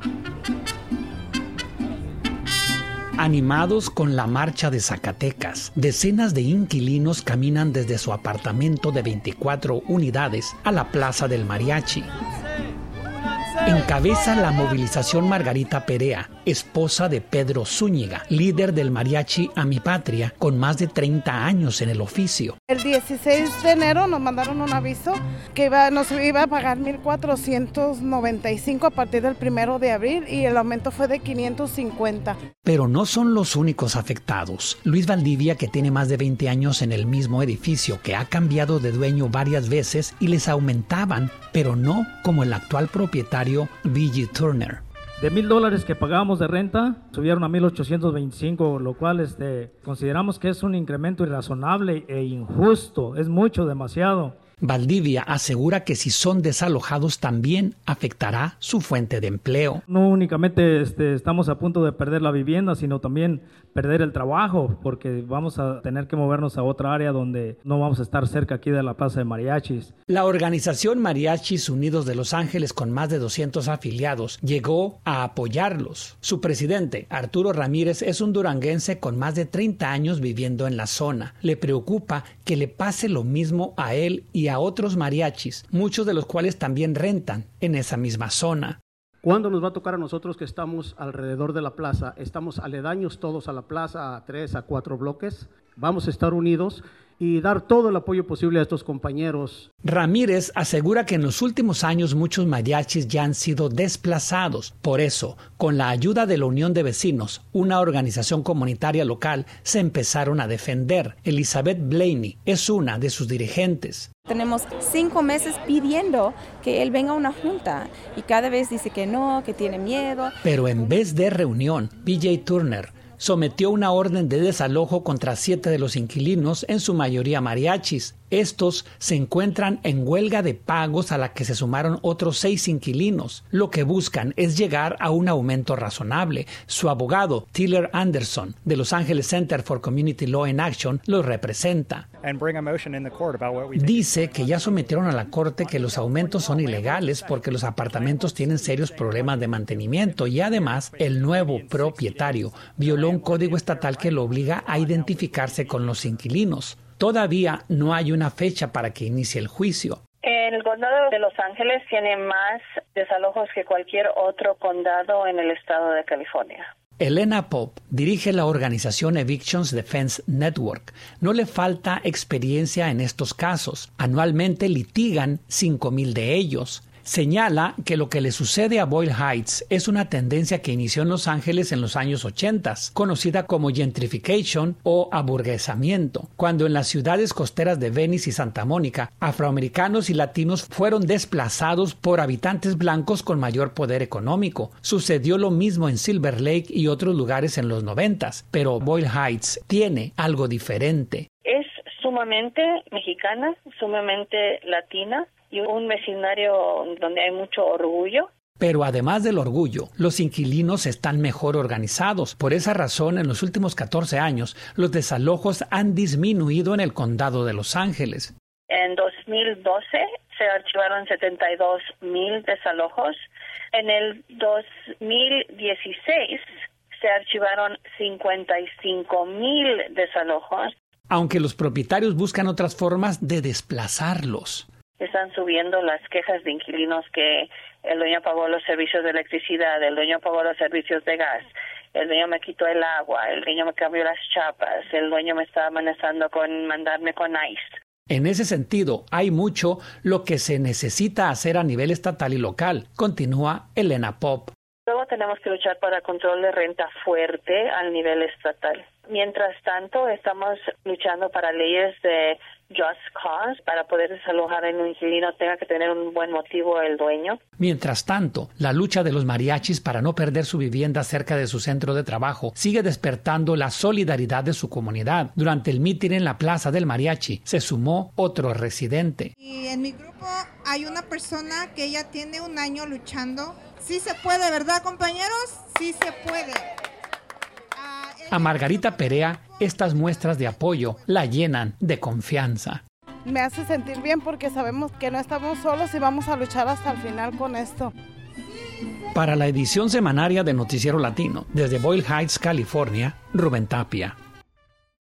Animados con la marcha de Zacatecas, decenas de inquilinos caminan desde su apartamento de 24 unidades a la Plaza del Mariachi. Encabeza la movilización Margarita Perea, esposa de Pedro Zúñiga, líder del mariachi A Mi Patria, con más de 30 años en el oficio. El 16 de enero nos mandaron un aviso que nos iba a pagar 1,495 a partir del 1 de abril y el aumento fue de 550. Pero no son los únicos afectados. Luis Valdivia, que tiene más de 20 años en el mismo edificio, que ha cambiado de dueño varias veces y les aumentaban, pero no como el actual propietario B.J. Turner. De $1,000 que pagábamos de renta, subieron a 1,825, lo cual consideramos que es un incremento irrazonable e injusto, es mucho, demasiado. Valdivia asegura que si son desalojados también afectará su fuente de empleo. No únicamente estamos a punto de perder la vivienda, sino también perder el trabajo, porque vamos a tener que movernos a otra área donde no vamos a estar cerca aquí de la Plaza de Mariachis. La organización Mariachis Unidos de Los Ángeles, con más de 200 afiliados, llegó a apoyarlos. Su presidente, Arturo Ramírez, es un duranguense con más de 30 años viviendo en la zona. Le preocupa que le pase lo mismo a él y a otros mariachis, muchos de los cuales también rentan en esa misma zona. ¿Cuándo nos va a tocar a nosotros que estamos alrededor de la plaza? Estamos aledaños todos a la plaza, a 3, a 4 bloques. Vamos a estar unidos y dar todo el apoyo posible a estos compañeros. Ramírez asegura que en los últimos años muchos mariachis ya han sido desplazados. Por eso, con la ayuda de la Unión de Vecinos, una organización comunitaria local, se empezaron a defender. Elizabeth Blaney es una de sus dirigentes. Tenemos 5 meses pidiendo que él venga a una junta y cada vez dice que no, que tiene miedo. Pero en vez de reunión, B.J. Turner sometió una orden de desalojo contra 7 de los inquilinos, en su mayoría mariachis. Estos se encuentran en huelga de pagos a la que se sumaron otros 6 inquilinos. Lo que buscan es llegar a un aumento razonable. Su abogado, Tiller Anderson, de Los Angeles Center for Community Law in Action, los representa. Dice que ya sometieron a la corte que los aumentos son ilegales porque los apartamentos tienen serios problemas de mantenimiento y además el nuevo propietario violó un código estatal que lo obliga a identificarse con los inquilinos. Todavía no hay una fecha para que inicie el juicio. El condado de Los Ángeles tiene más desalojos que cualquier otro condado en el estado de California. Elena Pope dirige la organización Evictions Defense Network. No le falta experiencia en estos casos. Anualmente litigan 5,000 de ellos. Señala que lo que le sucede a Boyle Heights es una tendencia que inició en Los Ángeles en los años 80, conocida como gentrification o aburguesamiento, cuando en las ciudades costeras de Venice y Santa Mónica, afroamericanos y latinos fueron desplazados por habitantes blancos con mayor poder económico. Sucedió lo mismo en Silver Lake y otros lugares en los 90, pero Boyle Heights tiene algo diferente. Es sumamente mexicana, sumamente latina, y un vecindario donde hay mucho orgullo. Pero además del orgullo, los inquilinos están mejor organizados. Por esa razón, en los últimos 14 años, los desalojos han disminuido en el condado de Los Ángeles. En 2012 se archivaron 72,000 desalojos. En el 2016 se archivaron 55,000 desalojos. Aunque los propietarios buscan otras formas de desplazarlos. Están subiendo las quejas de inquilinos que el dueño pagó los servicios de electricidad, el dueño pagó los servicios de gas, el dueño me quitó el agua, el dueño me cambió las chapas, el dueño me está amenazando con mandarme con ICE. En ese sentido, hay mucho lo que se necesita hacer a nivel estatal y local, continúa Elena Pope. Luego tenemos que luchar para control de renta fuerte al nivel estatal. Mientras tanto, estamos luchando para leyes de just cause, para poder desalojar en un inquilino tenga que tener un buen motivo el dueño. Mientras tanto, la lucha de los mariachis para no perder su vivienda cerca de su centro de trabajo sigue despertando la solidaridad de su comunidad. Durante el mitin en la Plaza del Mariachi se sumó otro residente. Y en mi grupo hay una persona que ella tiene 1 año luchando. Sí se puede, ¿verdad, compañeros? Sí se puede. A Margarita Perea, estas muestras de apoyo la llenan de confianza. Me hace sentir bien porque sabemos que no estamos solos y vamos a luchar hasta el final con esto. Sí Para la edición semanaria de Noticiero Latino, desde Boyle Heights, California, Rubén Tapia.